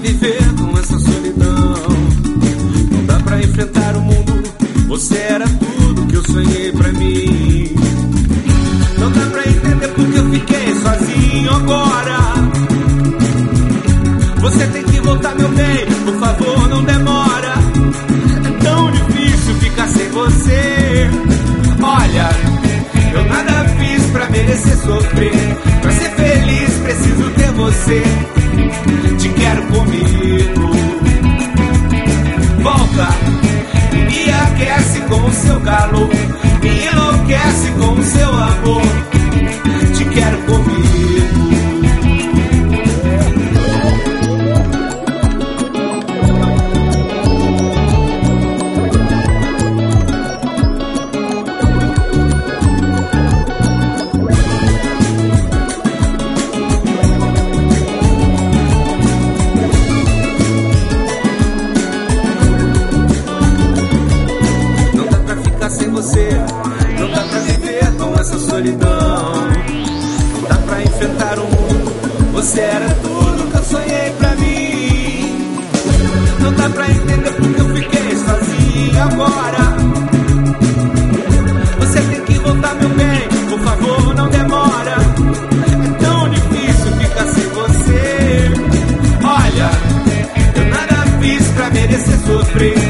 viver com essa solidão. Não dá pra enfrentar o mundo. Você era tudo que eu sonhei pra mim. Não dá pra entender porque eu fiquei sozinho agora. Você tem que voltar, meu bem, por favor, não demora. É tão difícil ficar sem você. Olha, eu nada fiz pra merecer sofrer. Pra ser feliz preciso ter você. Te quero comigo. Volta, me aquece com o seu calor, me enlouquece com o seu amor. Te quero comigo. Não dá pra viver com essa solidão. Não dá pra enfrentar o mundo. Você era tudo que eu sonhei pra mim. Não dá pra entender porque eu fiquei sozinho agora. Você tem que voltar, meu bem, por favor, não demora. É tão difícil ficar sem você. Olha, eu nada fiz pra merecer sofrer.